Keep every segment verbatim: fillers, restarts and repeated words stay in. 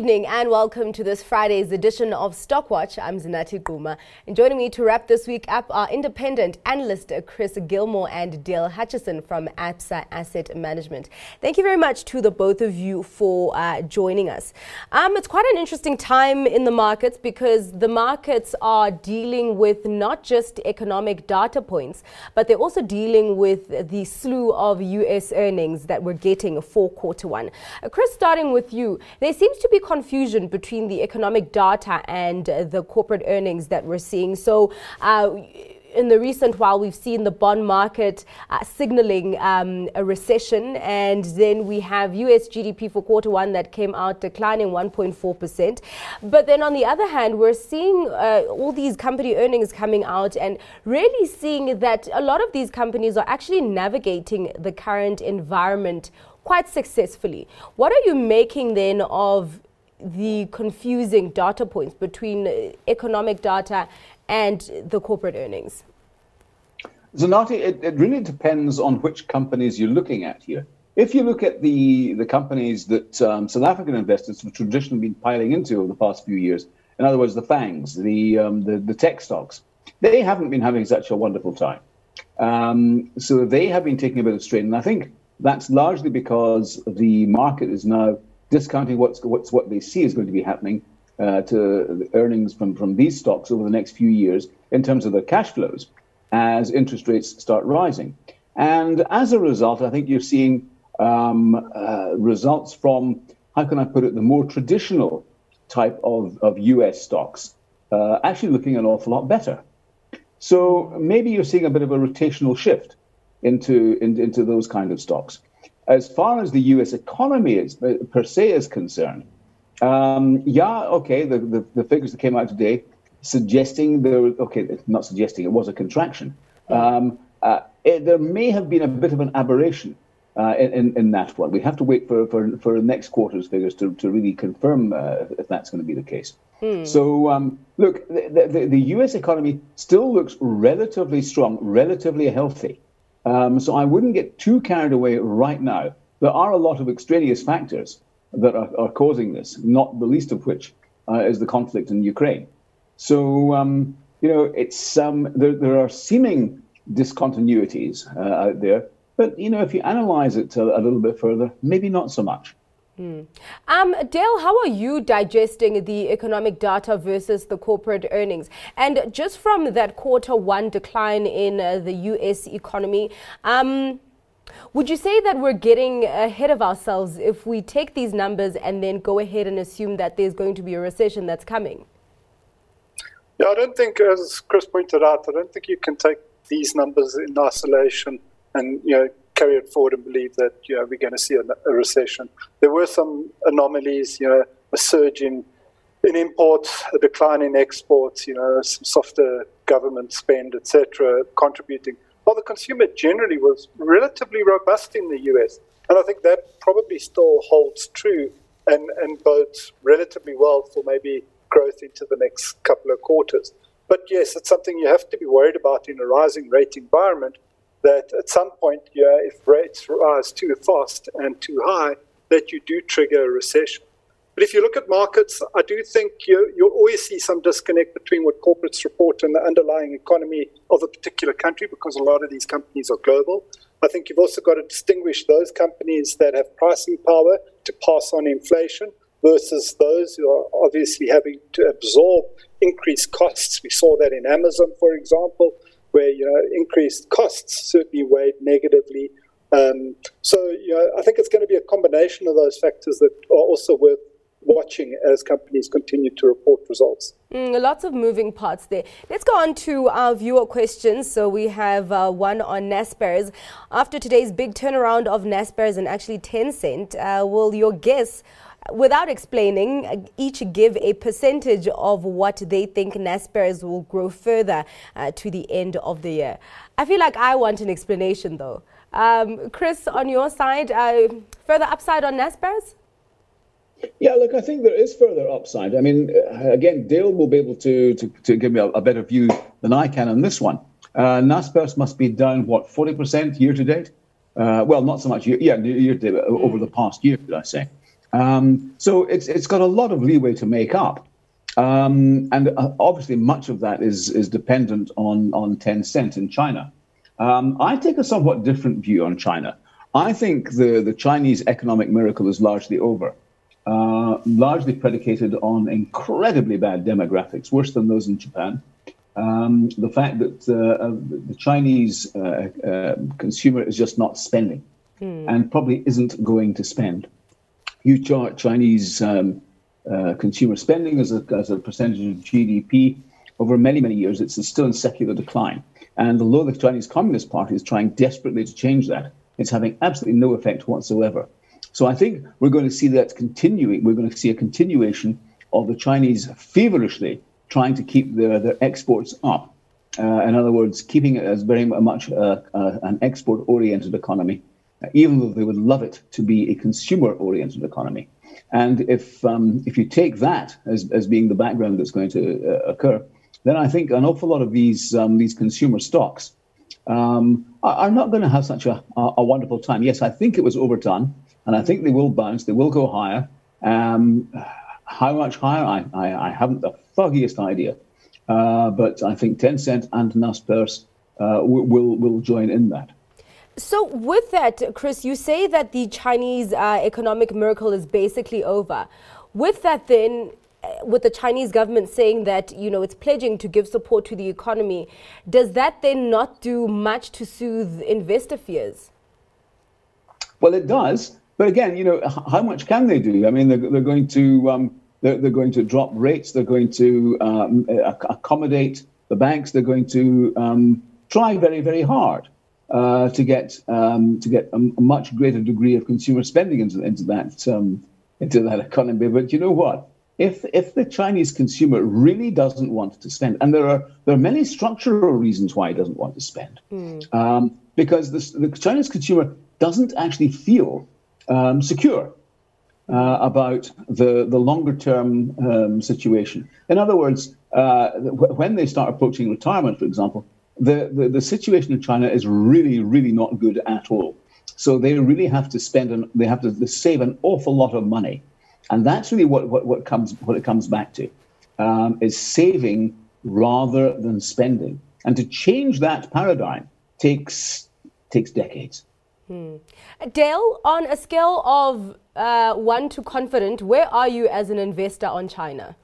evening and welcome to this Friday's edition of Stockwatch. I'm Zinati Guma. And joining me to wrap this week up are independent analyst Chris Gilmore and Dale Hutchison from Absa Asset Management. Thank you very much to the both of you for uh, joining us. Um, it's quite an interesting time in the markets because the markets are dealing with not just economic data points, but they're also dealing with the slew of U S earnings that we're getting for quarter one. Uh, Chris, starting with you, there seems to be confusion between the economic data and uh, the corporate earnings that we're seeing. So uh, in the recent while, we've seen the bond market uh, signaling um, a recession, and then we have U S G D P for quarter one that came out declining one point four percent. But then on the other hand, we're seeing uh, all these company earnings coming out and really seeing that a lot of these companies are actually navigating the current environment quite successfully. What are you making then of the confusing data points between economic data and the corporate earnings? Zanati, it, it really depends on which companies you're looking at here. If you look at the, the companies that um, South African investors have traditionally been piling into over the past few years, in other words, the FANGs, the, um, the, the tech stocks, they haven't been having such a wonderful time. Um, so they have been taking a bit of strain. And I think that's largely because the market is now discounting what's, what's what they see is going to be happening uh, to the earnings from, from these stocks over the next few years in terms of their cash flows as interest rates start rising. And as a result, I think you're seeing um, uh, results from, how can I put it, the more traditional type of, of U S stocks uh, actually looking an awful lot better. So maybe you're seeing a bit of a rotational shift into, in, into those kind of stocks. As far as the U S economy is, per se is concerned, um, yeah, okay, the, the, the figures that came out today suggesting there was, okay, not suggesting, it was a contraction. Um, uh, it, there may have been a bit of an aberration uh, in, in that one. We have to wait for, for, for next quarter's figures to, to really confirm uh, if that's going to be the case. Mm. So, um, look, the, the, the U S economy still looks relatively strong, relatively healthy. Um, so I wouldn't get too carried away right now. There are a lot of extraneous factors that are, are causing this, not the least of which uh, is the conflict in Ukraine. So, um, you know, it's um, there, there are seeming discontinuities uh, out there, but, you know, if you analyze it a, a little bit further, maybe not so much. Mm. Um, Dale, how are you digesting the economic data versus the corporate earnings? And just from that quarter one decline in uh, the U S economy, um, would you say that we're getting ahead of ourselves if we take these numbers and then go ahead and assume that there's going to be a recession that's coming? Yeah, I don't think, as Chris pointed out, I don't think you can take these numbers in isolation and, you know, carry it forward and believe that, you know, we're going to see a, a recession. There were some anomalies, you know, a surge in, in imports, a decline in exports, you know, some softer government spend, et cetera, contributing. While the consumer generally was relatively robust in the U S. And I think that probably still holds true and, and bodes relatively well for maybe growth into the next couple of quarters. But yes, it's something you have to be worried about in a rising rate environment, that at some point, yeah, if rates rise too fast and too high, that you do trigger a recession. But if you look at markets, I do think you, you'll always see some disconnect between what corporates report and the underlying economy of a particular country, because a lot of these companies are global. I think you've also got to distinguish those companies that have pricing power to pass on inflation versus those who are obviously having to absorb increased costs. We saw that in Amazon, for example, where, you know, increased costs certainly weighed negatively. Um, so, you know, I think it's going to be a combination of those factors that are also worth watching as companies continue to report results. Mm, lots of moving parts there. Let's go on to our viewer questions. So we have uh, one on Naspers. After today's big turnaround of Naspers and actually Tencent, uh, will your guess, without explaining, each give a percentage of what they think Naspers will grow further uh, to the end of the year? I feel like I want an explanation, though. Um, Chris, on your side, uh, further upside on Naspers? Yeah, look, I think there is further upside. I mean, again, Dale will be able to, to, to give me a, a better view than I can on this one. Uh, Naspers must be down, what, forty percent year to date? Uh, well, not so much, year, yeah, year to date, over the past year, did I say. Um, so it's it's got a lot of leeway to make up. Um, and uh, obviously much of that is, is dependent on, on Tencent in China. Um, I take a somewhat different view on China. I think the, the Chinese economic miracle is largely over, uh, largely predicated on incredibly bad demographics, worse than those in Japan. Um, the fact that uh, the Chinese uh, uh, consumer is just not spending mm. and probably isn't going to spend. You chart Chinese um, uh, consumer spending as a, as a percentage of G D P over many, many years, it's still in secular decline. And although the Chinese Communist Party is trying desperately to change that, it's having absolutely no effect whatsoever. So I think we're going to see that continuing. We're going to see a continuation of the Chinese feverishly trying to keep their, their exports up. Uh, in other words, keeping it as very much uh, uh, an export-oriented economy, even though they would love it to be a consumer-oriented economy. And if um, if you take that as, as being the background that's going to uh, occur, then I think an awful lot of these um, these consumer stocks um, are, are not going to have such a, a wonderful time. Yes, I think it was overdone, and I think they will bounce. They will go higher. Um, how much higher? I, I, I haven't the foggiest idea. Uh, but I think Tencent and Naspers uh, will will join in that. So with that, Chris, you say that the Chinese uh, economic miracle is basically over. With that, then, with the Chinese government saying that, you know, it's pledging to give support to the economy, does that then not do much to soothe investor fears? Well, it does. But again, you know, how much can they do? I mean, they're, they're going to um, they're, they're going to drop rates. They're going to um, accommodate the banks. They're going to um, try very, very hard uh, to get um, to get a, a much greater degree of consumer spending into into that um, into that economy. But you know what? If if the Chinese consumer really doesn't want to spend, and there are there are many structural reasons why it doesn't want to spend, mm. um, because this, the Chinese consumer doesn't actually feel um, secure uh, about the the longer term um, situation. In other words, uh, when they start approaching retirement, for example, the, the the situation in China is really really not good at all. So they really have to spend and they have to save an awful lot of money. And that's really what, what, what comes what it comes back to, um, is saving rather than spending. And to change that paradigm takes takes decades. Hmm. Dale, on a scale of uh, one to confident, where are you as an investor on China?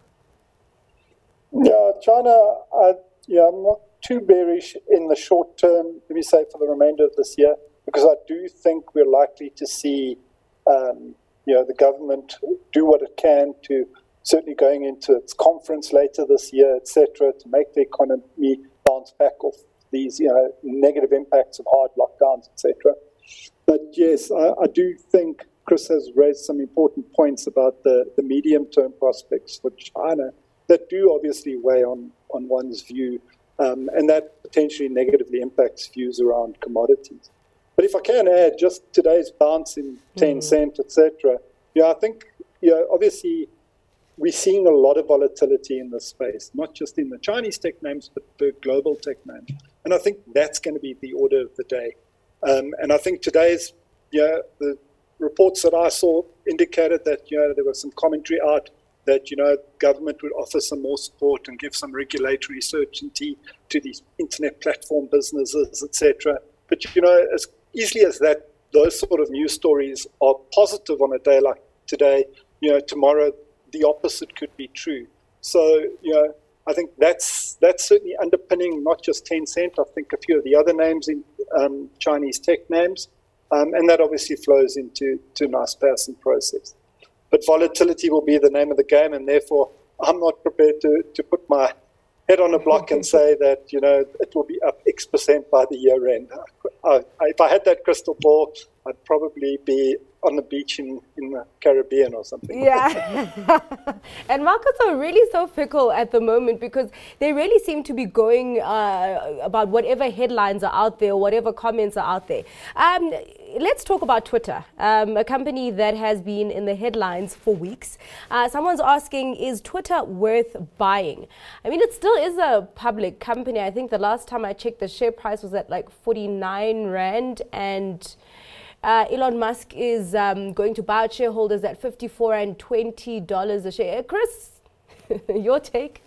Yeah, China, uh, yeah, I'm not too bearish in the short term, let me say, for the remainder of this year, because I do think we're likely to see Um, you know, the government do what it can to certainly going into its conference later this year, et cetera, to make the economy bounce back off these, you know, negative impacts of hard lockdowns, et cetera. But yes, I, I do think Chris has raised some important points about the, the medium-term prospects for China that do obviously weigh on, on one's view, um, and that potentially negatively impacts views around commodities. But if I can add, just today's bounce in Tencent, mm. et cetera, yeah, I think, you know, obviously we're seeing a lot of volatility in this space, not just in the Chinese tech names, but the global tech names. And I think that's going to be the order of the day. Um, and I think today's, yeah, the reports that I saw indicated that, you know, there was some commentary out that, you know, government would offer some more support and give some regulatory certainty to these internet platform businesses, et cetera. But, you know, as easily as that, those sort of news stories are positive on a day like today, you know, tomorrow the opposite could be true. So, you know, I think that's that's certainly underpinning not just Tencent, I think a few of the other names in um, Chinese tech names, um, and that obviously flows into to Naspers and Process. But volatility will be the name of the game, and therefore I'm not prepared to, to put my head on a block and say that, you know, it will be up X percent by the year end. I, I, if I had that crystal ball, I'd probably be on the beach in, in the Caribbean or something. Yeah. And markets are really so fickle at the moment because they really seem to be going uh, about whatever headlines are out there, whatever comments are out there. Um, let's talk about Twitter, um, a company that has been in the headlines for weeks. Uh, someone's asking, is Twitter worth buying? I mean, it still is a public company. I think the last time I checked, the share price was at like forty-nine Rand, and Uh, Elon Musk is um, going to buy out shareholders at fifty-four and twenty dollars a share. Chris, your take?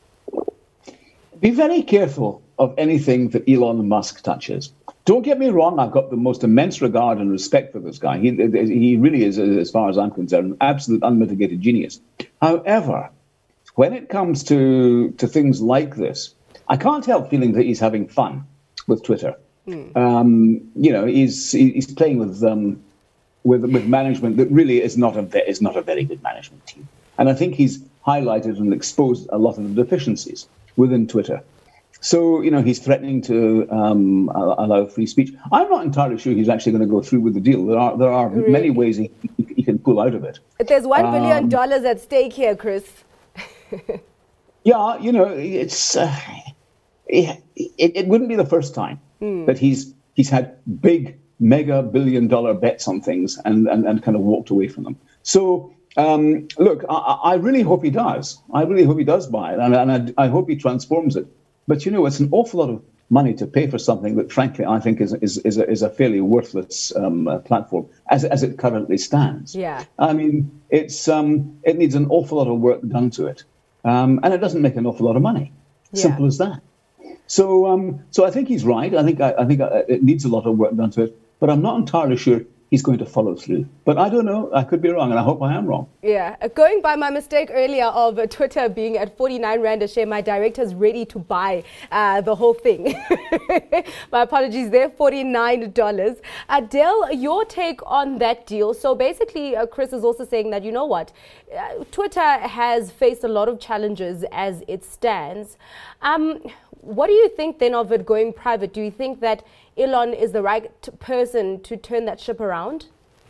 Be very careful of anything that Elon Musk touches. Don't get me wrong, I've got the most immense regard and respect for this guy. He, he really is, as far as I'm concerned, an absolute unmitigated genius. However, when it comes to, to things like this, I can't help feeling that he's having fun with Twitter. Mm. Um, you know, he's he's playing with um, with with management that really is not a is not a very good management team, and I think he's highlighted and exposed a lot of the deficiencies within Twitter. So, you know, he's threatening to um, allow free speech. I'm not entirely sure he's actually going to go through with the deal. There are there are really? many ways he, he can pull out of it. There's one billion dollars um, at stake here, Chris. Yeah, you know, it's uh, it, it, it wouldn't be the first time mm. that he's he's had big, mega billion dollar bets on things and, and, and kind of walked away from them. So, um, look, I, I really hope he does. I really hope he does buy it, and, and I, I hope he transforms it. But, you know, it's an awful lot of money to pay for something that, frankly, I think is is is a, is a fairly worthless um, uh, platform as as it currently stands. Yeah. I mean, it's um, it needs an awful lot of work done to it, um, and it doesn't make an awful lot of money. Yeah. Simple as that. So, um, so I think he's right. I think I, I think it needs a lot of work done to it, but I'm not entirely sure he's going to follow through. But I don't know. I could be wrong, and I hope I am wrong. Yeah. Going by my mistake earlier of uh, Twitter being at forty-nine rand a share, my director's ready to buy uh, the whole thing. My apologies there, forty-nine dollars. Adele, your take on that deal. So basically, uh, Chris is also saying that, you know what, uh, Twitter has faced a lot of challenges as it stands. Um, what do you think then of it going private? Do you think that Elon is the right person to turn that ship around?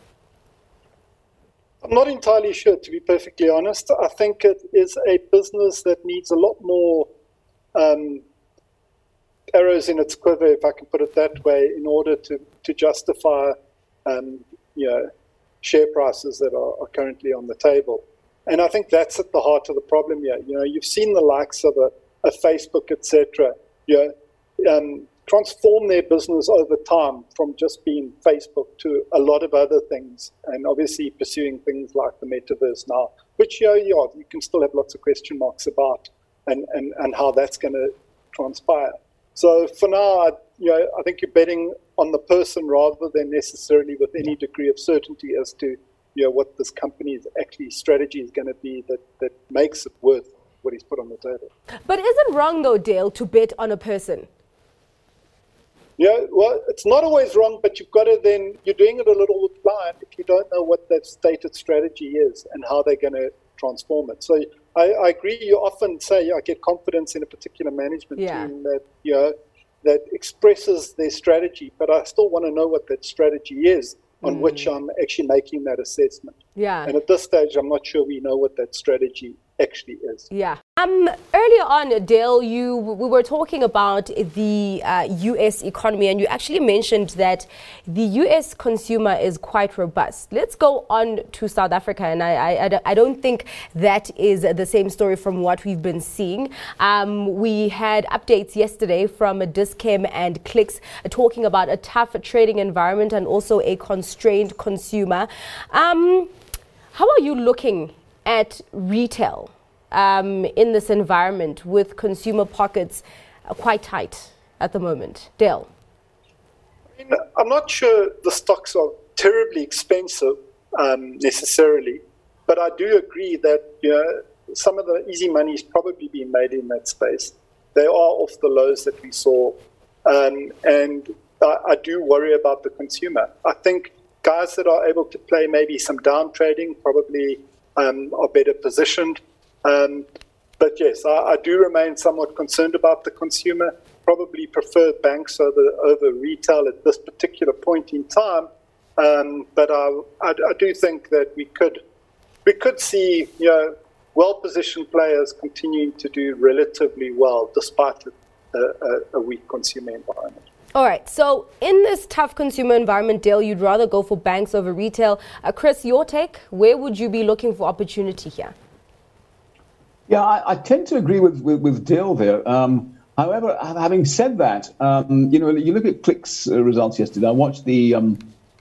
I'm not entirely sure, to be perfectly honest. I think it is a business that needs a lot more um, arrows in its quiver, if I can put it that way, in order to, to justify um, you know, share prices that are, are currently on the table. And I think that's at the heart of the problem here. You know, you've seen the likes of a, a Facebook, et cetera, you know, um, transform their business over time from just being Facebook to a lot of other things, and obviously pursuing things like the metaverse now, which you know, yeah, you can still have lots of question marks about and, and, and how that's going to transpire. So for now, I, you know, I think you're betting on the person rather than necessarily with any degree of certainty as to you know, what this company's actually strategy is going to be that, that makes it worth what he's put on the table. But isn't wrong though, Dale, to bet on a person? Yeah, well, it's not always wrong, but you've got to then, you're doing it a little blind if you don't know what that stated strategy is and how they're going to transform it. So I, I agree, you often say, I get confidence in a particular management yeah. team that, you know, that expresses their strategy, but I still want to know what that strategy is on mm. which I'm actually making that assessment. Yeah. And at this stage, I'm not sure we know what that strategy actually is. Yeah. Um, earlier on, Dale, you we were talking about the uh, U S economy, and you actually mentioned that the U S consumer is quite robust. Let's go on to South Africa, and I, I, I don't think that is the same story from what we've been seeing. Um, we had updates yesterday from Dis-Chem and Clicks uh, talking about a tough trading environment and also a constrained consumer. Um, how are you looking at retail um, in this environment with consumer pockets uh, quite tight at the moment? Dale? I mean, I'm not sure the stocks are terribly expensive um, necessarily, but I do agree that you know, some of the easy money is probably being made in that space. They are off the lows that we saw, um, and I, I do worry about the consumer. I think guys that are able to play maybe some down trading probably Um, are better positioned. Um, but yes, I, I do remain somewhat concerned about the consumer, probably prefer banks over, over retail at this particular point in time. Um, but I, I, I do think that we could we could see you know, well-positioned players continuing to do relatively well despite a, a, a weak consumer environment. All right. So in this tough consumer environment, Dale, you'd rather go for banks over retail. Uh, Chris, your take? Where would you be looking for opportunity here? Yeah, I, I tend to agree with, with, with Dale there. Um, however, having said that, um, you know, you look at Click's uh, results yesterday. I watched the um,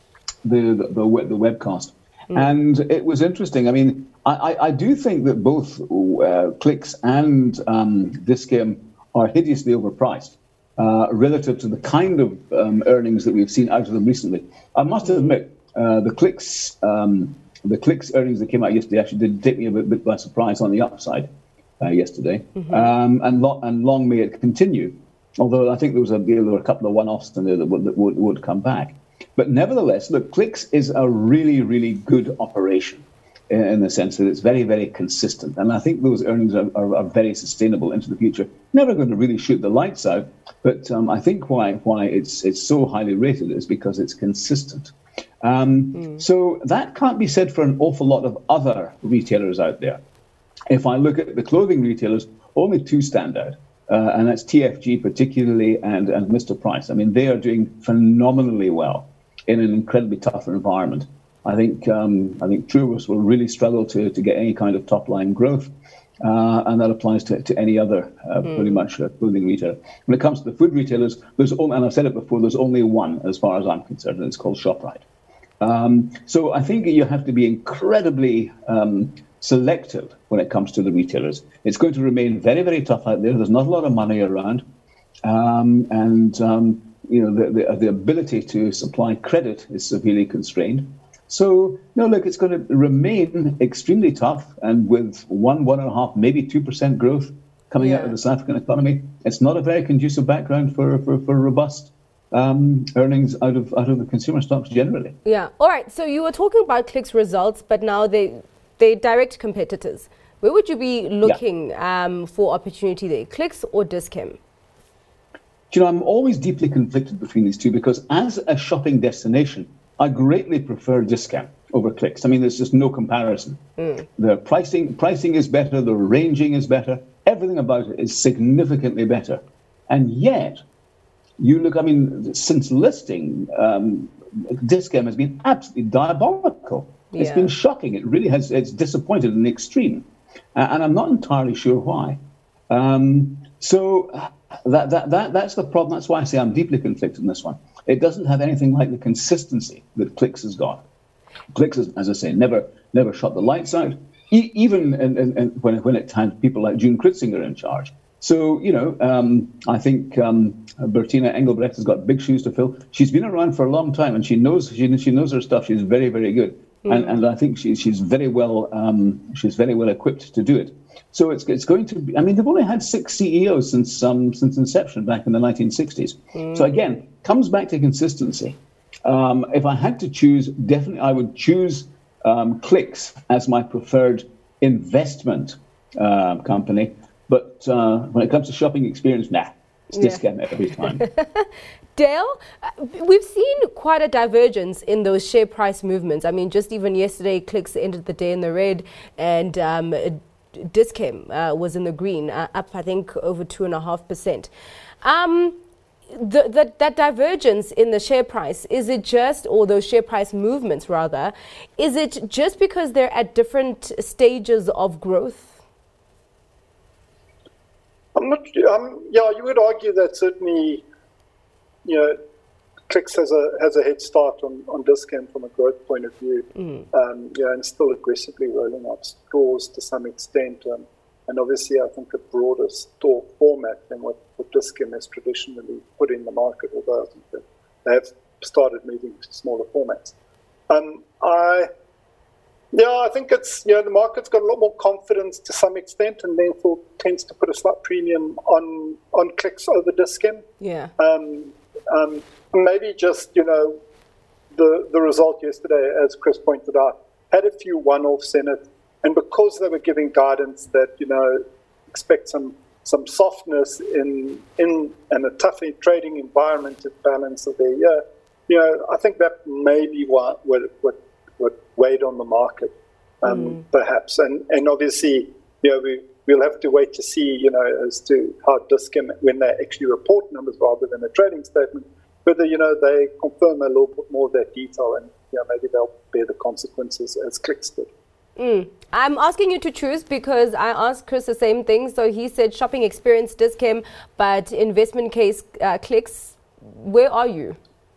the the, the, web, the webcast. Mm. And it was interesting. I mean, I, I do think that both uh, Clicks and um, Dis-Chem are hideously overpriced uh, relative to the kind of um, earnings that we've seen out of them recently. I must admit, uh, the Clicks um, the Clicks earnings that came out yesterday actually did take me a bit, bit by surprise on the upside uh, yesterday, mm-hmm. um, and, lo- and long may it continue. Although I think there was a there were a couple of one-offs in there that would, that would, would come back. But nevertheless, look, Clicks is a really, really good operation in, in the sense that it's very, very consistent. And I think those earnings are, are, are very sustainable into the future. Never going to really shoot the lights out, but um, I think why why it's it's so highly rated is because it's consistent. Um, mm. So that can't be said for an awful lot of other retailers out there. If I look at the clothing retailers, only two stand out. Uh, and that's T F G particularly and, and Mister Price. I mean, they are doing phenomenally well in an incredibly tough environment. I think um, I think Truworths will really struggle to, to get any kind of top-line growth, uh, and that applies to, to any other uh, mm. pretty much uh, clothing retailer. When it comes to the food retailers, there's only, and I've said it before, there's only one as far as I'm concerned, and it's called ShopRite. Um, so I think you have to be incredibly um, selective when it comes to the retailers. It's going to remain very, very tough out there. There's not a lot of money around, um, and um, you know the, the the ability to supply credit is severely constrained. So no, look, it's going to remain extremely tough, and with one, one and a half, maybe two percent growth coming yeah. out of the South African economy, it's not a very conducive background for for, for robust Um, earnings out of out of the consumer stocks generally. Yeah. All right. So you were talking about Clicks results, but now they they direct competitors. Where would you be looking yeah. um, for opportunity there, Clicks or Dis-Chem? You know, I'm always deeply conflicted between these two because as a shopping destination, I greatly prefer Dis-Chem over Clicks. I mean, there's just no comparison. Mm. The pricing pricing is better, the ranging is better, everything about it is significantly better, and yet. You look, I mean, since listing, um, Dis-Chem has been absolutely diabolical. Yeah. It's been shocking. It really has, it's disappointed in the extreme. Uh, and I'm not entirely sure why. Um, so that, that, that, that's the problem. That's why I say I'm deeply conflicted in this one. It doesn't have anything like the consistency that Clicks has got. Clicks, has, as I say, never never shot the lights out, e- even in, in, in when, when it had people like June Kritzinger in charge. So, you know, um, I think um, Bertina Engelbrecht has got big shoes to fill. She's been around for a long time, and she knows she, she knows her stuff. She's very, very good, mm. and, and I think she, she's very well um, she's very well equipped to do it. So it's it's going to be. I mean, they've only had six C E Os since um, since inception back in the nineteen sixties. Mm. So again, comes back to consistency. Um, if I had to choose, definitely I would choose um, Clicks as my preferred investment uh, company. But uh, when it comes to shopping experience, nah, it's yeah. Dis-Chem every time. Dale, uh, we've seen quite a divergence in those share price movements. I mean, just even yesterday, Clicks ended the day in the red, and um, Dis-Chem uh, was in the green, uh, up, I think, over two and a half percent. Um, the, the, that divergence in the share price, is it just, or those share price movements rather, is it just because they're at different stages of growth? I'm not. Um, yeah, you would argue that certainly, you know, Clicks has a has a head start on, on Dis-Chem from a growth point of view. Mm. Um, yeah, and still aggressively rolling out stores to some extent, um, and obviously I think a broader store format than what, what Dis-Chem has traditionally put in the market. Although I think that they have started moving to smaller formats. Um, I. Yeah, I think it's, you know, the market's got a lot more confidence to some extent and therefore tends to put a slight premium on, on Clicks over Dis-Chem. Yeah. Um, um, maybe just, you know, the the result yesterday, as Chris pointed out, had a few one-offs in it. And because they were giving guidance that, you know, expect some some softness in in, in a tough trading environment at balance of their year, you know, I think that may be what what what what weighed on the market, um, mm. perhaps. And and obviously, you know, we, we'll have to wait to see, you know, as to how Dis-Chem, when they actually report numbers rather than a trading statement, whether, you know, they confirm a little bit more of that detail and, you know, maybe they'll bear the consequences as Clicks did. Mm. I'm asking you to choose because I asked Chris the same thing. So he said shopping experience Dis-Chem, but investment case uh, Clicks. Where are you?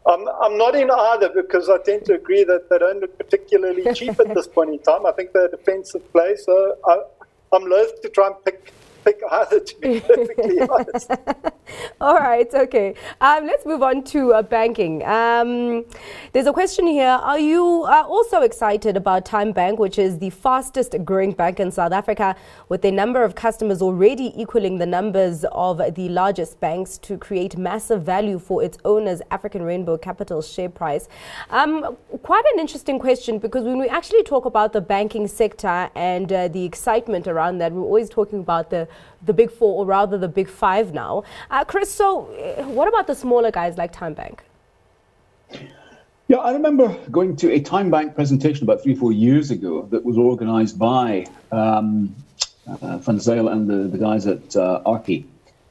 I'm, I'm not in either, because I tend to agree that they don't look particularly cheap at this point in time. I think they're a defensive play, so I, I'm loath to try and pick pick either, to be perfectly honest. All right, okay. Um, let's move on to uh, banking. Um, there's a question here. Are you uh, also excited about TymeBank, which is the fastest growing bank in South Africa, with the number of customers already equaling the numbers of the largest banks, to create massive value for its owners, African Rainbow Capital share price? Um, quite an interesting question, because when we actually talk about the banking sector and uh, the excitement around that, we're always talking about the the big four, or rather the big five now. Uh, Chris, so uh, what about the smaller guys like TymeBank? Yeah, I remember going to a TymeBank presentation about three, four years ago that was organized by um, uh, Van Zyl and the, the guys at uh, Arki.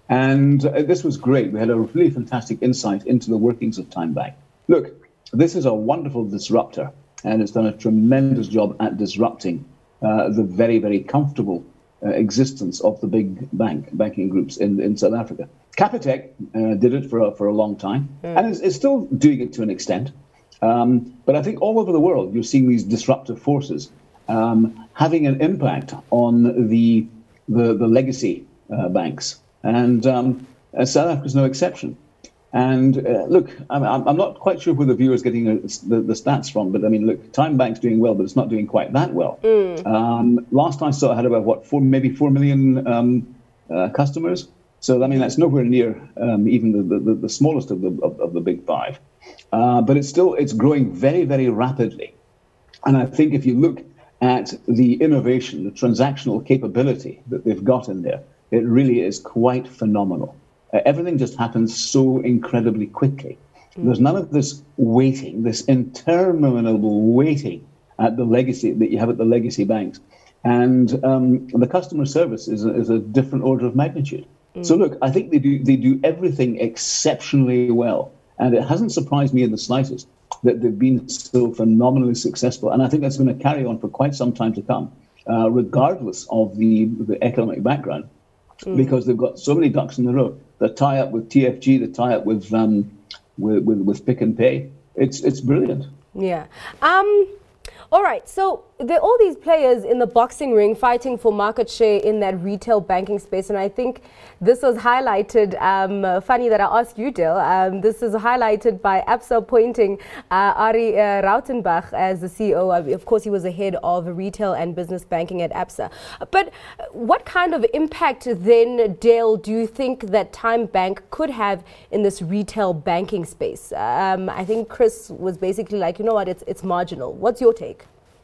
And uh, this was great. We had a really fantastic insight into the workings of TymeBank. Look, this is a wonderful disruptor, and it's done a tremendous job at disrupting uh, the very, very comfortable Uh, existence of the big bank banking groups in, in South Africa. Capitec uh, did it for a, for a long time, mm. and is, is still doing it to an extent. Um, but I think all over the world, you're seeing these disruptive forces um, having an impact on the the, the legacy uh, banks, and um, uh, South Africa is no exception. And uh, look, I'm, I'm not quite sure where the viewer's getting the, the stats from, but I mean, look, TymeBank's doing well, but it's not doing quite that well. Mm. Um, last I saw, it had about, what, four, maybe four million um, uh, customers. So, I mean, that's nowhere near um, even the, the, the smallest of the, of, of the big five. Uh, but it's still, it's growing very, very rapidly. And I think if you look at the innovation, the transactional capability that they've got in there, it really is quite phenomenal. Uh, everything just happens so incredibly quickly. Mm. There's none of this waiting, this interminable waiting at the legacy that you have at the legacy banks. And um, the customer service is a, is a different order of magnitude. Mm. So look, I think they do they do everything exceptionally well. And it hasn't surprised me in the slightest that they've been so phenomenally successful. And I think that's going to carry on for quite some time to come, uh, regardless of the, the economic background, mm. because they've got so many ducks in the row. The tie-up with T F G, the tie-up with, um, with, with, with Pick n Pay, it's, it's brilliant. Yeah. Um, all right, so there are all these players in the boxing ring fighting for market share in that retail banking space, and I think this was highlighted, um, uh, funny that I asked you, Dale, um, this is highlighted by Absa appointing uh, Ari uh, Rautenbach as the C E O. Of course, he was the head of retail and business banking at Absa. But what kind of impact then, Dale, do you think that TymeBank could have in this retail banking space? Um, I think Chris was basically like, you know what, it's, it's marginal. What's your take?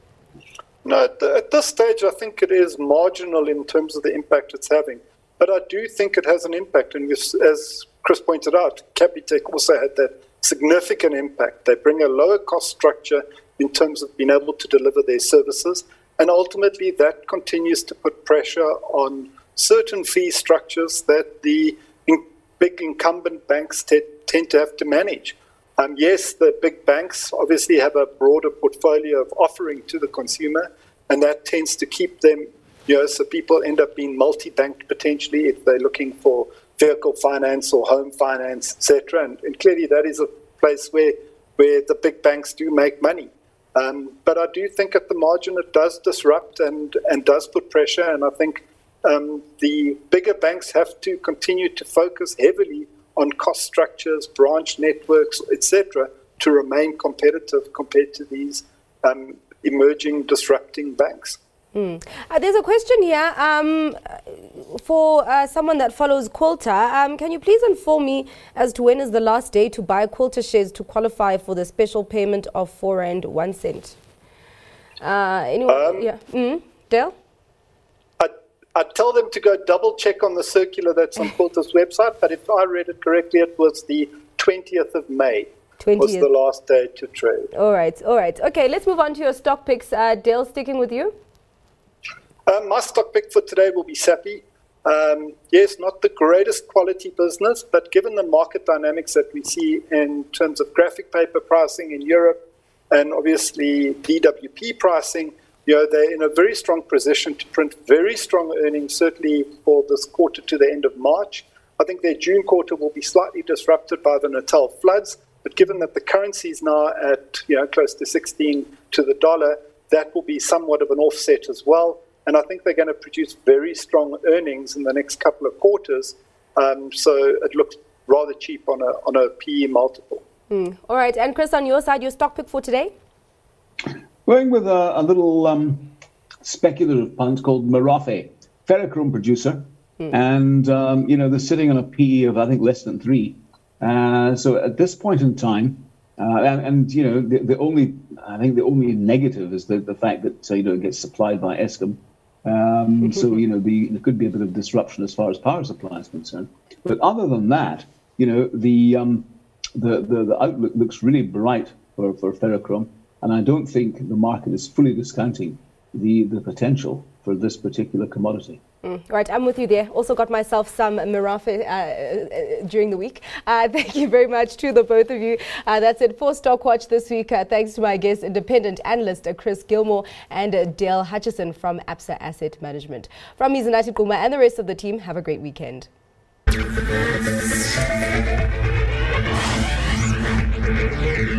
No, at, the, at this stage, I think it is marginal in terms of the impact it's having. But I do think it has an impact. And as Chris pointed out, Capitec also had that significant impact. They bring a lower cost structure in terms of being able to deliver their services. And ultimately, that continues to put pressure on certain fee structures that the in, big incumbent banks te- tend to have to manage. Um, yes, the big banks obviously have a broader portfolio of offering to the consumer, and that tends to keep them, you know, so people end up being multi-banked potentially if they're looking for vehicle finance or home finance, et cetera. And, and clearly that is a place where, where the big banks do make money. Um, but I do think at the margin it does disrupt and, and does put pressure, and I think um, the bigger banks have to continue to focus heavily on cost structures, branch networks, et cetera, to remain competitive compared to these um, emerging, disrupting banks. Mm. Uh, there's a question here um, for uh, someone that follows Quilter. Um, can you please inform me as to when is the last day to buy Quilter shares to qualify for the special payment of four rand one cent? Uh, anyone? Um, yeah. Mm. Dale? I'd tell them to go double check on the circular that's on Quilter's website, but if I read it correctly, it was the twentieth of May twentieth was the last day to trade. All right, all right. Okay, let's move on to your stock picks. Uh, Dale, sticking with you? Uh, my stock pick for today will be Sappi. Um, yes, not the greatest quality business, but given the market dynamics that we see in terms of graphic paper pricing in Europe and obviously D W P pricing, you know, they're in a very strong position to print very strong earnings, certainly for this quarter to the end of March. I think their June quarter will be slightly disrupted by the Natal floods, But given that the currency is now at, you know, close to sixteen to the dollar, that will be somewhat of an offset as well. And I think they're going to produce very strong earnings in the next couple of quarters. Um, so it looks rather cheap on a on a P E multiple. Mm. All right. And Chris, on your side, your stock pick for today? Going with a, a little um, speculative punt called Merafe, ferrochrome producer. Mm. And, um, you know, they're sitting on a P E of, I think, less than three. Uh, so at this point in time, uh, and, and, you know, the, the only, I think the only negative is the, the fact that, uh, you know, it gets supplied by Eskom. Um, so, you know, the, there could be a bit of disruption as far as power supply is concerned. But other than that, you know, the um, the, the, the outlook looks really bright for, for ferrochrome. And I don't think the market is fully discounting the, the potential for this particular commodity. Mm. Right, I'm with you there. Also got myself some Merafe uh, uh, during the week. Uh, thank you very much to the both of you. Uh, that's it for Stockwatch this week. Uh, thanks to my guest, independent analyst uh, Chris Gilmore and uh, Dale Hutchison from Absa Asset Management. From me, Zanathi Guma, and the rest of the team, have a great weekend. Thank you.